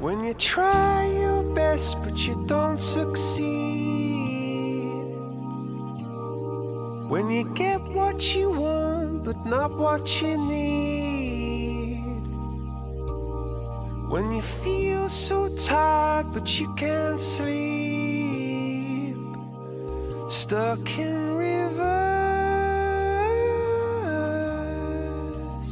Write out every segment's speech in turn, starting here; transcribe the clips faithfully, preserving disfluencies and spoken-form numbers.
When you try your best but you don't succeed. When you get what you want but not what you need. When you feel so tired but you can't sleep. Stuck in reverse.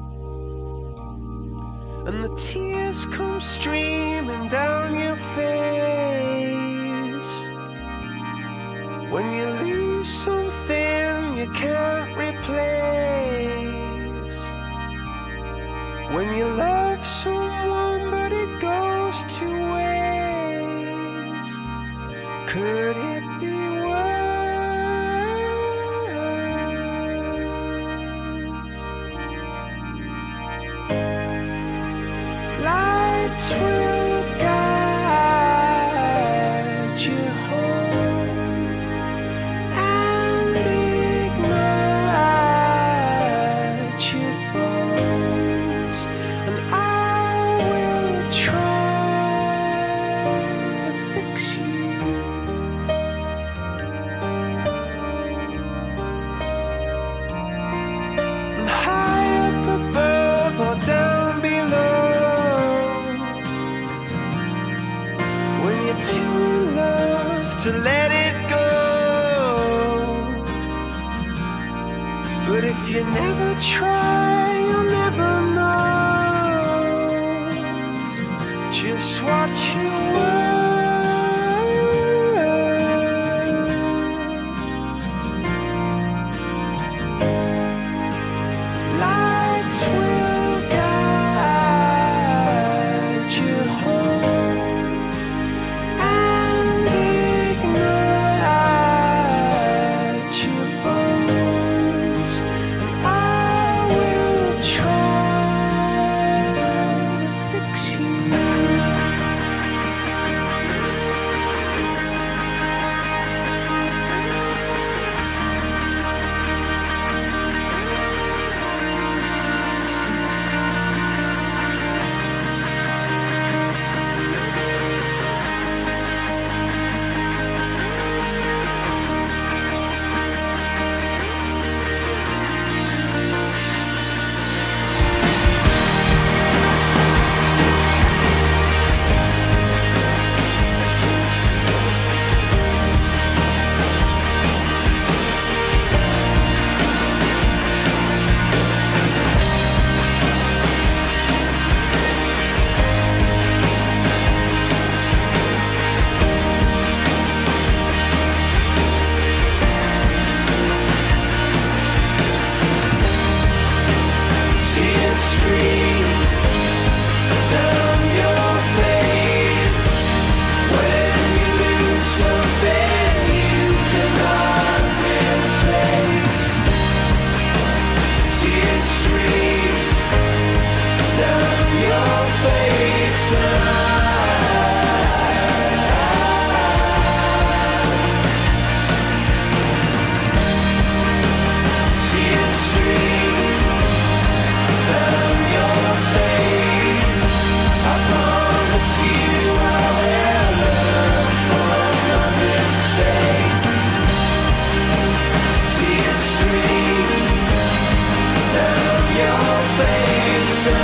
And the tears come streaming down your face. When you lose something you can't replace. When you love someone but it goes to waste. Could it be worse? Lights will guide you home and ignite your bones, and I will try to fix you. And high up above or down below, when you're too in love to let it go. But if you never try, you'll never know just what you were. Lights will guide you home and ignite your bones, and I will try to fix you. Tears stream down your face when you lose something you cannot replace. Tears stream down your face, and I tears stream down your face. I promise you I will learn from my mistakes. Tears stream down your face, and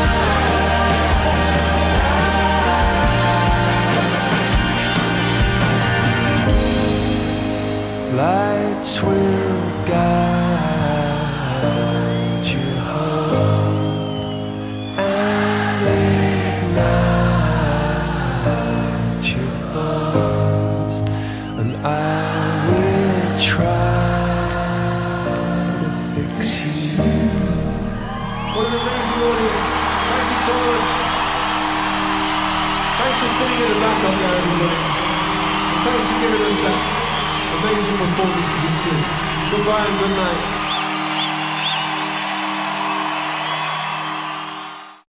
I lights will guide you home and ignite your bones, and I will try to fix you. What an amazing audience. Thank you so much. Thanks for sitting in the back up there, everybody. And thanks for giving us that amazing performance to this tune. Goodbye and good night.